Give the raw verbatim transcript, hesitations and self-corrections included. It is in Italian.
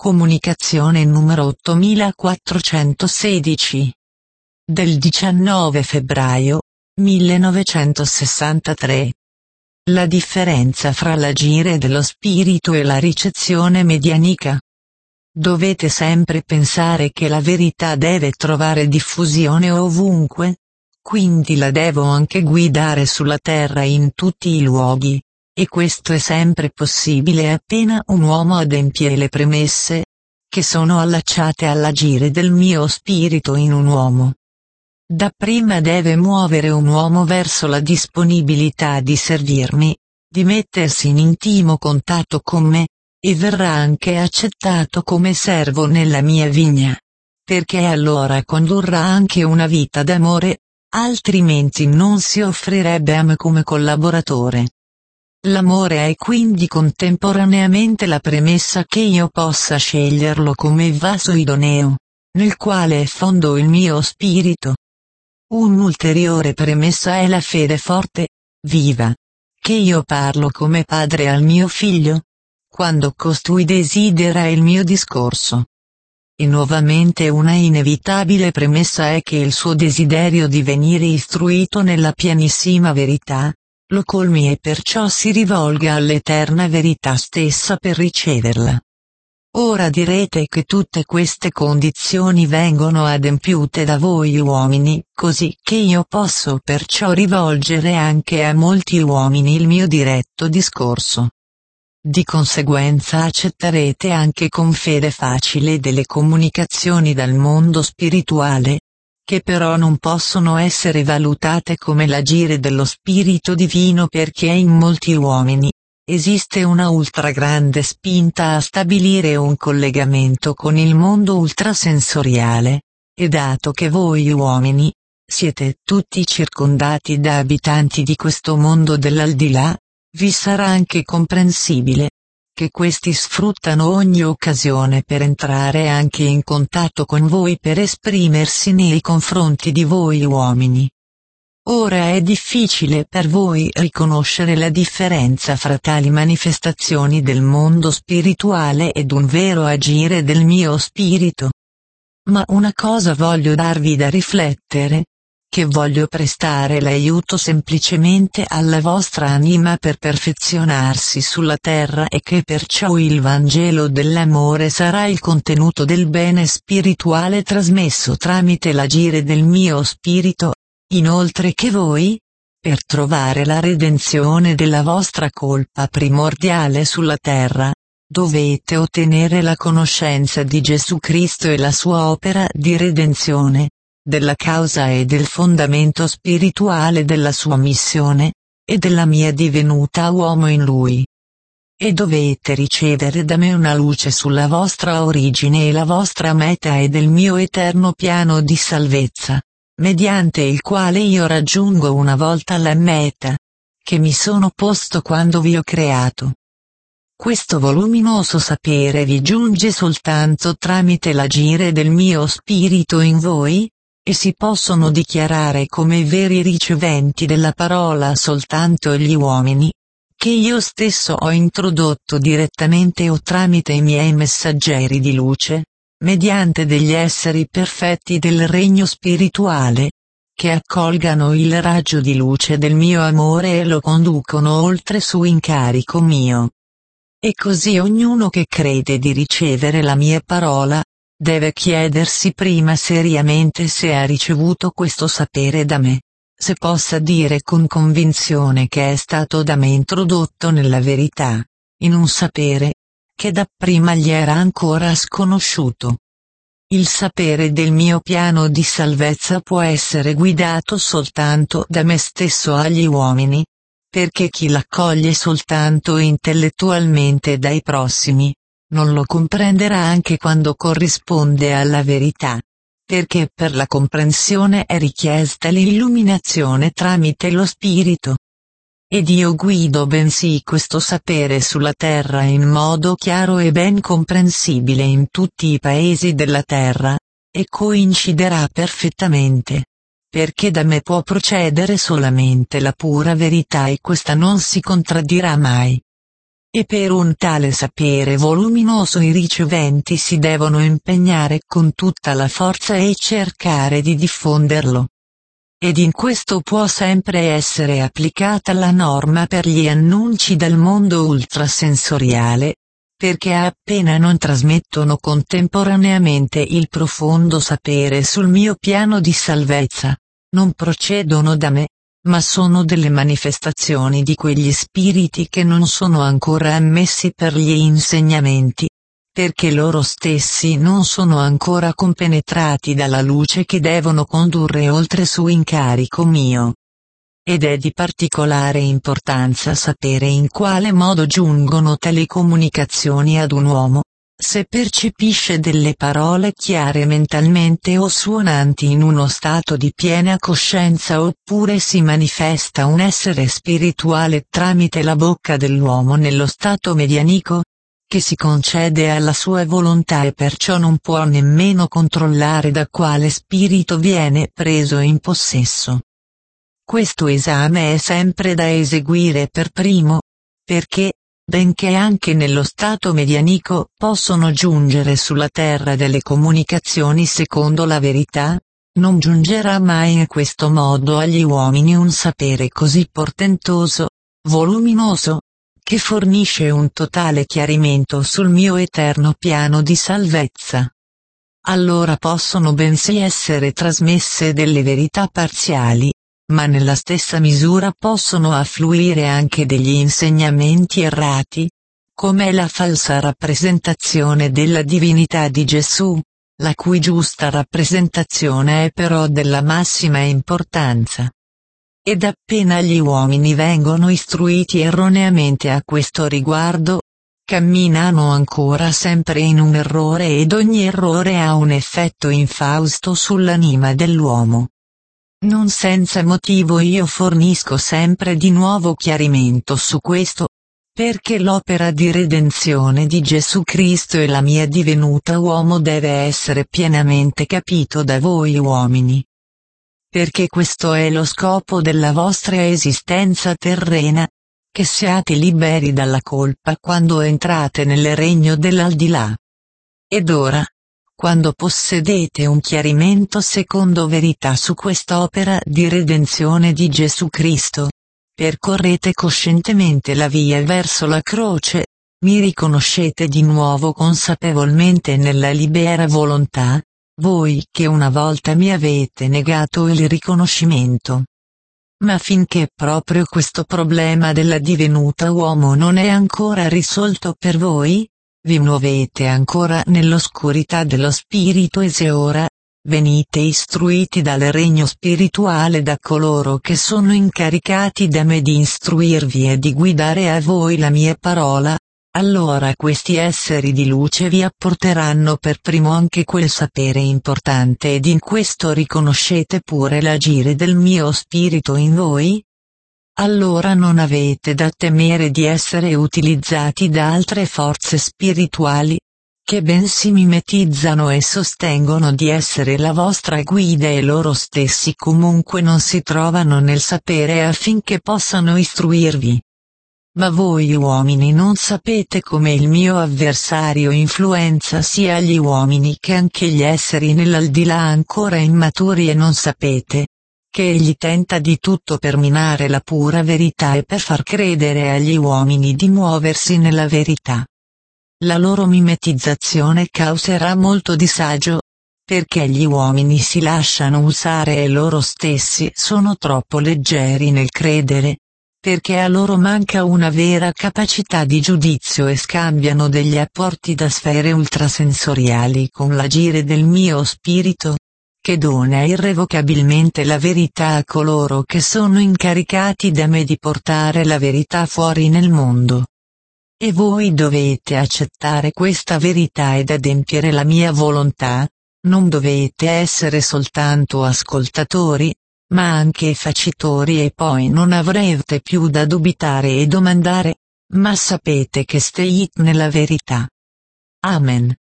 Comunicazione numero ottomilaquattrocentosedici. Del diciannove febbraio millenovecentosessantatré. La differenza fra l'agire dello spirito e la ricezione medianica. Dovete sempre pensare che la verità deve trovare diffusione ovunque, quindi la devo anche guidare sulla terra in tutti i luoghi. E questo è sempre possibile appena un uomo adempie le premesse, che sono allacciate all'agire del mio spirito in un uomo. Dapprima deve muovere un uomo verso la disponibilità di servirmi, di mettersi in intimo contatto con me, e verrà anche accettato come servo nella mia vigna. Perché allora condurrà anche una vita d'amore, altrimenti non si offrirebbe a me come collaboratore. L'amore è quindi contemporaneamente la premessa che io possa sceglierlo come vaso idoneo, nel quale fondo il mio spirito. Un'ulteriore premessa è la fede forte, viva, che io parlo come padre al mio figlio, quando costui desidera il mio discorso. E nuovamente una inevitabile premessa è che il suo desiderio di venire istruito nella pienissima verità, lo colmi e perciò si rivolga all'eterna verità stessa per riceverla. Ora direte che tutte queste condizioni vengono adempiute da voi uomini, così che io posso perciò rivolgere anche a molti uomini il mio diretto discorso. Di conseguenza accetterete anche con fede facile delle comunicazioni dal mondo spirituale, che però non possono essere valutate come l'agire dello Spirito Divino perché in molti uomini esiste una ultra grande spinta a stabilire un collegamento con il mondo ultrasensoriale, e dato che voi uomini siete tutti circondati da abitanti di questo mondo dell'aldilà, vi sarà anche comprensibile che questi sfruttano ogni occasione per entrare anche in contatto con voi per esprimersi nei confronti di voi uomini. Ora è difficile per voi riconoscere la differenza fra tali manifestazioni del mondo spirituale ed un vero agire del mio spirito. Ma una cosa voglio darvi da riflettere, che voglio prestare l'aiuto semplicemente alla vostra anima per perfezionarsi sulla terra e che perciò il Vangelo dell'amore sarà il contenuto del bene spirituale trasmesso tramite l'agire del mio spirito, inoltre che voi, per trovare la redenzione della vostra colpa primordiale sulla terra, dovete ottenere la conoscenza di Gesù Cristo e la sua opera di redenzione, della causa e del fondamento spirituale della sua missione, e della mia divenuta uomo in lui. E dovete ricevere da me una luce sulla vostra origine e la vostra meta e del mio eterno piano di salvezza, mediante il quale io raggiungo una volta la meta, che mi sono posto quando vi ho creato. Questo voluminoso sapere vi giunge soltanto tramite l'agire del mio spirito in voi, e si possono dichiarare come veri riceventi della parola soltanto gli uomini, che io stesso ho introdotto direttamente o tramite i miei messaggeri di luce, mediante degli esseri perfetti del regno spirituale, che accolgano il raggio di luce del mio amore e lo conducono oltre su incarico mio. E così ognuno che crede di ricevere la mia parola, deve chiedersi prima seriamente se ha ricevuto questo sapere da me, se possa dire con convinzione che è stato da me introdotto nella verità, in un sapere, che dapprima gli era ancora sconosciuto. Il sapere del mio piano di salvezza può essere guidato soltanto da me stesso agli uomini, perché chi l'accoglie soltanto intellettualmente dai prossimi, non lo comprenderà anche quando corrisponde alla verità, perché per la comprensione è richiesta l'illuminazione tramite lo spirito. Ed io guido bensì questo sapere sulla terra in modo chiaro e ben comprensibile in tutti i paesi della terra, e coinciderà perfettamente, perché da me può procedere solamente la pura verità e questa non si contraddirà mai. E per un tale sapere voluminoso i riceventi si devono impegnare con tutta la forza e cercare di diffonderlo. Ed in questo può sempre essere applicata la norma per gli annunci dal mondo ultrasensoriale, perché appena non trasmettono contemporaneamente il profondo sapere sul mio piano di salvezza, non procedono da me, ma sono delle manifestazioni di quegli spiriti che non sono ancora ammessi per gli insegnamenti, perché loro stessi non sono ancora compenetrati dalla luce che devono condurre oltre su incarico mio. Ed è di particolare importanza sapere in quale modo giungono tali comunicazioni ad un uomo, se percepisce delle parole chiare mentalmente o suonanti in uno stato di piena coscienza oppure si manifesta un essere spirituale tramite la bocca dell'uomo nello stato medianico, che si concede alla sua volontà e perciò non può nemmeno controllare da quale spirito viene preso in possesso. Questo esame è sempre da eseguire per primo, perché, benché anche nello stato medianico possono giungere sulla terra delle comunicazioni secondo la verità, non giungerà mai in questo modo agli uomini un sapere così portentoso, voluminoso, che fornisce un totale chiarimento sul mio eterno piano di salvezza. Allora possono bensì essere trasmesse delle verità parziali, ma nella stessa misura possono affluire anche degli insegnamenti errati, come la falsa rappresentazione della divinità di Gesù, la cui giusta rappresentazione è però della massima importanza. Ed appena gli uomini vengono istruiti erroneamente a questo riguardo, camminano ancora sempre in un errore ed ogni errore ha un effetto infausto sull'anima dell'uomo. Non senza motivo io fornisco sempre di nuovo chiarimento su questo, perché l'opera di redenzione di Gesù Cristo e la mia divenuta uomo deve essere pienamente capito da voi uomini. Perché questo è lo scopo della vostra esistenza terrena, che siate liberi dalla colpa quando entrate nel regno dell'aldilà. Ed ora, quando possedete un chiarimento secondo verità su quest'opera di redenzione di Gesù Cristo, percorrete coscientemente la via verso la croce, mi riconoscete di nuovo consapevolmente nella libera volontà, voi che una volta mi avete negato il riconoscimento. Ma finché proprio questo problema della divenuta uomo non è ancora risolto per voi, vi muovete ancora nell'oscurità dello spirito e se ora, venite istruiti dal regno spirituale da coloro che sono incaricati da me di istruirvi e di guidare a voi la mia parola, allora questi esseri di luce vi apporteranno per primo anche quel sapere importante ed in questo riconoscete pure l'agire del mio spirito in voi? Allora non avete da temere di essere utilizzati da altre forze spirituali, che bensì mimetizzano e sostengono di essere la vostra guida e loro stessi comunque non si trovano nel sapere affinché possano istruirvi. Ma voi uomini non sapete come il mio avversario influenza sia gli uomini che anche gli esseri nell'aldilà ancora immaturi e non sapete che egli tenta di tutto per minare la pura verità e per far credere agli uomini di muoversi nella verità. La loro mimetizzazione causerà molto disagio, perché gli uomini si lasciano usare e loro stessi sono troppo leggeri nel credere, perché a loro manca una vera capacità di giudizio e scambiano degli apporti da sfere ultrasensoriali con l'agire del mio spirito, che dona irrevocabilmente la verità a coloro che sono incaricati da me di portare la verità fuori nel mondo. E voi dovete accettare questa verità ed adempiere la mia volontà, non dovete essere soltanto ascoltatori, ma anche facitori e poi non avrete più da dubitare e domandare, ma sapete che state nella verità. Amen.